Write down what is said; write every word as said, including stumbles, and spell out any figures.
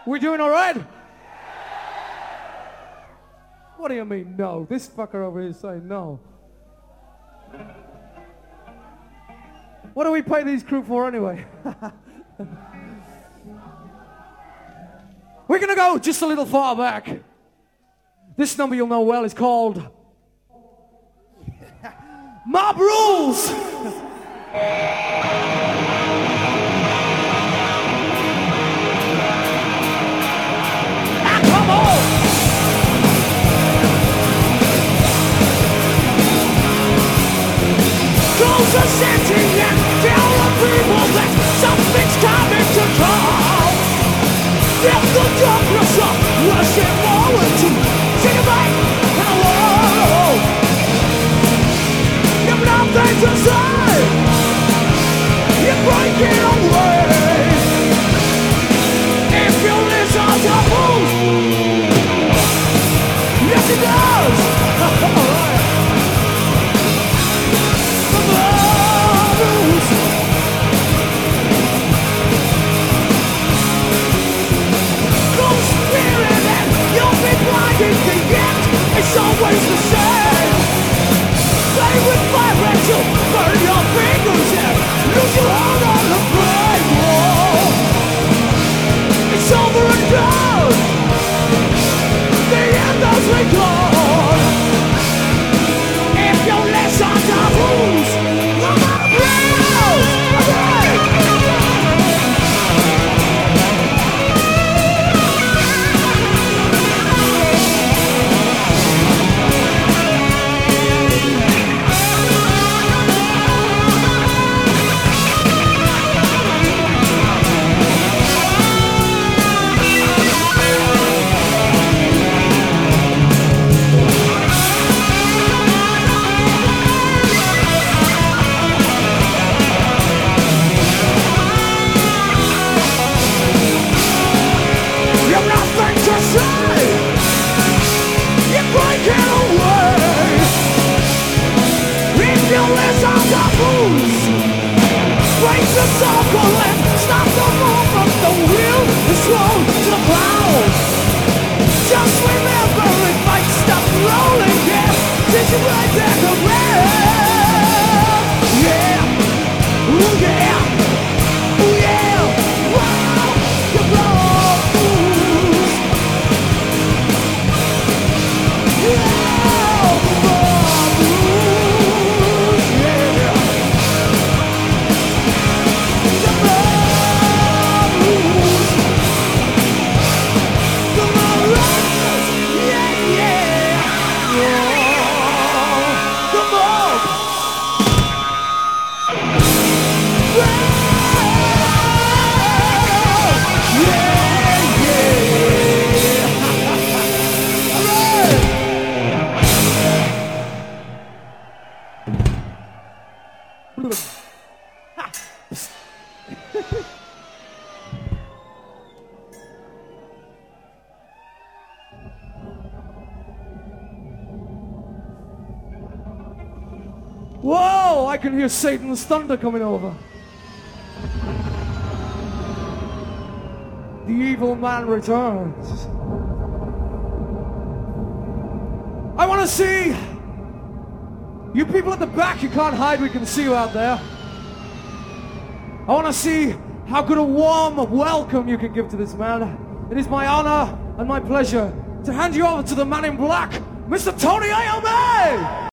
We doing all right? What do you mean, no? This fucker over here is saying no. What do we pay these crew for anyway? We're gonna go just a little far back. This number you'll know well is called Mob Rules. Ah, come on! Close the city and tell the people that something's coming to come. Feel the darkness up, rushing forward to take a bite and a wall. You've nothing to say. You're breaking away. If you listen to who's, yes it does. Alright. The blues. Cold spirit and you'll be blinded to yet. It's always the same. Play with fire and you'll burn your fingers and lose your hold on the brain wall. It's over and done. The end as we go. If you listen to rules, come on, rules. Alright. You've nothing to say. You're breaking away. If you listen to blues, break the circle and stop the movement. The wheel is slow to the ground. Just remember it might stop rolling. Yeah, did you right back around? Yeah, ooh yeah, ooh yeah. Wow, you blow blues. Yeah, blow blues. Yeah, the blow blues. The Morocco's, yeah, yeah. Oh, the mob. Yeah, yeah. All right. Whoa, I can hear Satan's thunder coming over. The evil man returns. I want to see you people at the back. You can't hide, we can see you out there. I want to see how good a warm welcome you can give to this man. It is my honor and my pleasure to hand you over to the man in black, Mister Tony Iommi!